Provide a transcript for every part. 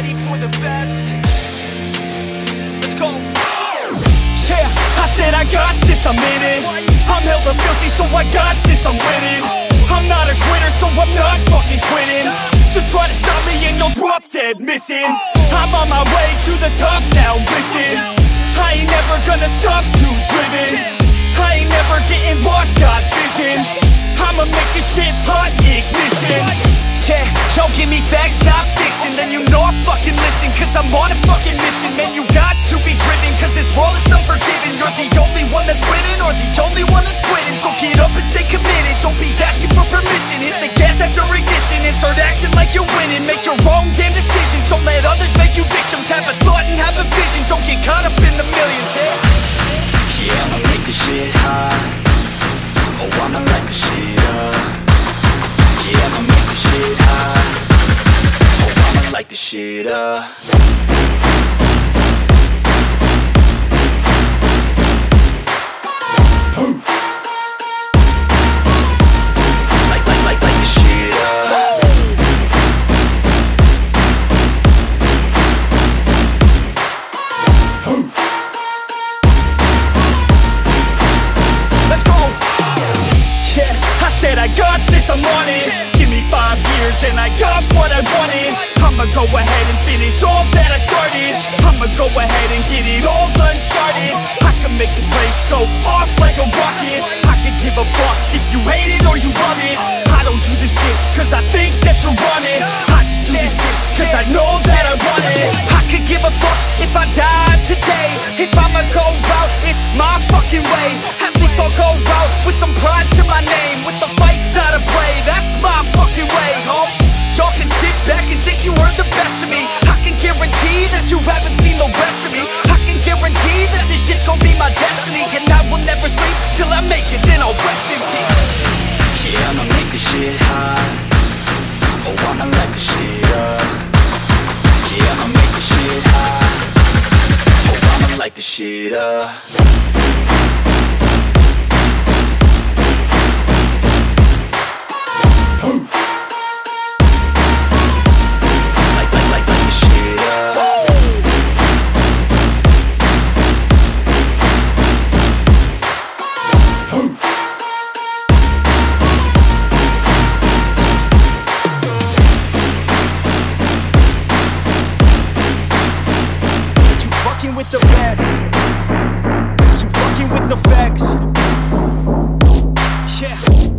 ready for the best. Let's go. Yeah, I said I got this, I'm in it. I'm hella filthy, so I got this, I'm winning. I'm not a quitter, so I'm not fucking quitting. Just try to stop me and you'll drop dead missing. I'm on my way to the top now, listen. I ain't never gonna stop, too driven. I ain't never getting lost, got vision. I'ma make this shit hot, ignition. Yeah, y'all give me facts, not fiction. Then you know I fucking listen, cause I'm on a fucking mission. Man, you got to be driven, cause this world is unforgiving. You're the only one that's winning, or the only one that's quitting. So get up and stay committed, don't be asking for permission. Hit the gas after ignition and start acting like you're winning. Make your own damn decisions, don't let others make you victims. Have a thought and have a vision, don't get caught up in the millions. Yeah, I'ma make this shit hot. Oh, I'ma light the shit up. Yeah, I'ma make this shit hot. Oh, I'ma light the shit up. Light the shit up. Let's go. Yeah, I said I got this, I'm on it. Give me 5 years and I got what I wanted. I'ma go ahead and finish all that I started. I'ma go ahead and get it all uncharted. I can make this place go off like a rocket. I can give a fuck if you hate it or you love it. I don't do this shit cause I think that you're on it. I just do this shit cause I know that I want it. I could give a fuck if I died today. If I'ma go out, it's my fucking way. At least I'll go out with some pride to my name. With the fight, not a play, that's my fucking way, home. Y'all can sit back and think you heard the best of me. I can guarantee that you haven't seen the rest of me. I can guarantee that this shit's gonna be my destiny. And I will never sleep till I make it, then I'll rest in peace. Yeah, I'ma make this shit hot. Oh, I'ma light the shit up. Yeah, I'ma make this shit hot. Oh, I'ma light the shit up. With the best, you fucking with the facts. Yeah.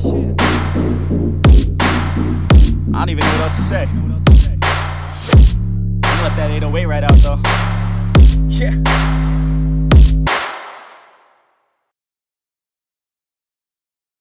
I don't even know what else to say. I'm gonna let that 808 right out though. Yeah.